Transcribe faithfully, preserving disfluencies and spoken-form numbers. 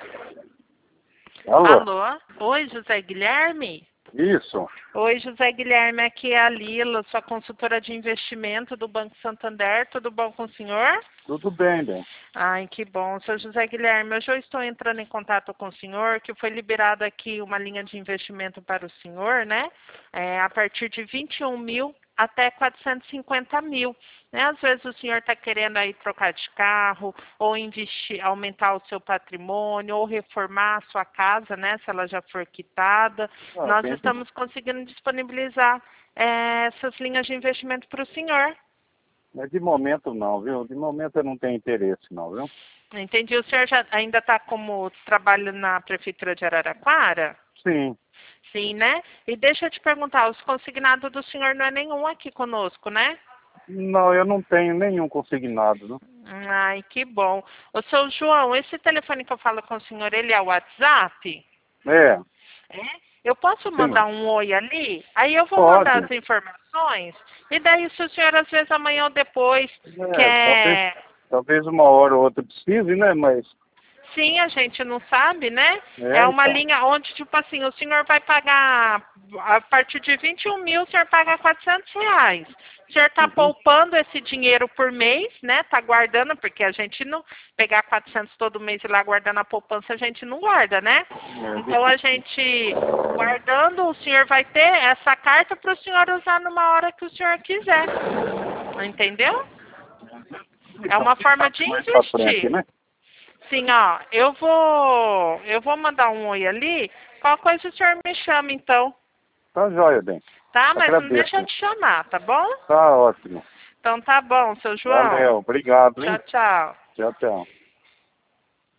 Alô? Alô? Oi, José Guilherme? Isso. Oi, José Guilherme, aqui é a Lila, sua consultora de investimento do Banco Santander. Tudo bom com o senhor? Tudo bem, bem. Ai, que bom. Seu José Guilherme, hoje eu estou entrando em contato com o senhor, que foi liberado aqui uma linha de investimento para o senhor, né? É, a partir de vinte e um mil até quatrocentos e cinquenta mil. Né? Às vezes o senhor está querendo aí trocar de carro, ou investir, aumentar o seu patrimônio, ou reformar a sua casa, né? Se ela já for quitada. Ah, Nós bem, estamos conseguindo disponibilizar é, essas linhas de investimento para o senhor. mas de momento não, viu? De momento eu não tenho interesse não, viu? Entendi. O senhor já ainda está como trabalho na Prefeitura de Araraquara? Sim. Sim, né? E deixa eu te perguntar, os consignados do senhor não é nenhum aqui conosco, né? Não, eu não tenho nenhum consignado, não. Ai, que bom. Ô, seu João, esse telefone que eu falo com o senhor, ele é o WhatsApp? É, É? Eu posso sim. mandar um oi ali? Aí eu vou mandar Pode. as informações. E daí, se o senhor, às vezes, amanhã ou depois É, talvez, quer... talvez uma hora ou outra precise, né? Mas, Sim, a gente não sabe, né? É é, uma então. linha onde, tipo assim, o senhor vai pagar, a partir de vinte e um mil, o senhor paga quatrocentos reais. O senhor está Uhum. poupando esse dinheiro por mês, né? Está guardando, porque a gente não... Pegar quatrocentos todo mês e ir lá guardando a poupança, a gente não guarda, né? É, Então, a gente, guardando, o senhor vai ter essa carta para o senhor usar numa hora que o senhor quiser. Entendeu? É uma forma de mais pra frente, investir. né? Sim, ó, eu vou, eu vou mandar um oi ali. Qual coisa o senhor me chama, então? Tá jóia, bem. Tá? Mas não deixa eu Agradeço. te chamar, tá bom? Tá ótimo. Então tá bom, seu João. Valeu, obrigado, Tchau, hein? tchau. Tchau, tchau.